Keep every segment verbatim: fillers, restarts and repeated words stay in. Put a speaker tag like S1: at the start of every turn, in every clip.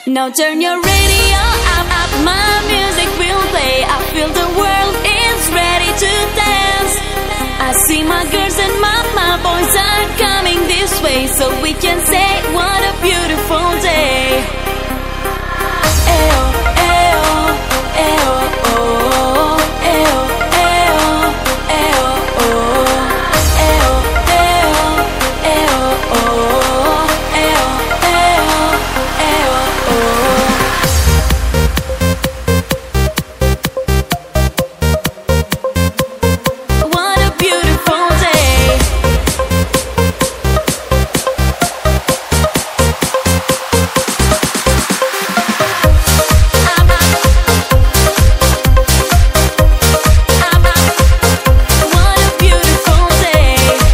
S1: Now turn your radio up, up, my music will play. I feel the world is ready to dance. I see my girls and my, my boys are coming this way, so we can say what a beautiful day. Ayo, ayo, ayo, oh, ayo, ayo, ayo, oh, ayo, ayo, ayo, oh, ayo, ayo, ayo, oh. What a beautiful day. What a beautiful day.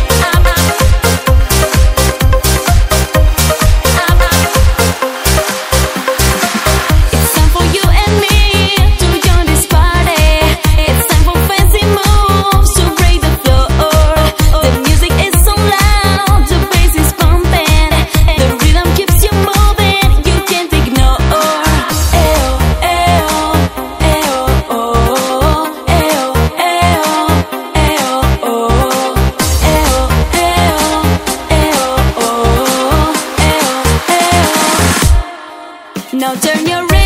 S1: It's time for you and me to join this party. It's time for fancy moves to break the floor. The music is so loud, the bass is pumping, the rhythm keeps you moving, you can't ignore. Ayo, ayo, ayo, oh, ayo, ayo, ayo, oh, ayo, ayo, ayo, oh, ayo, ayo. Now turn your radio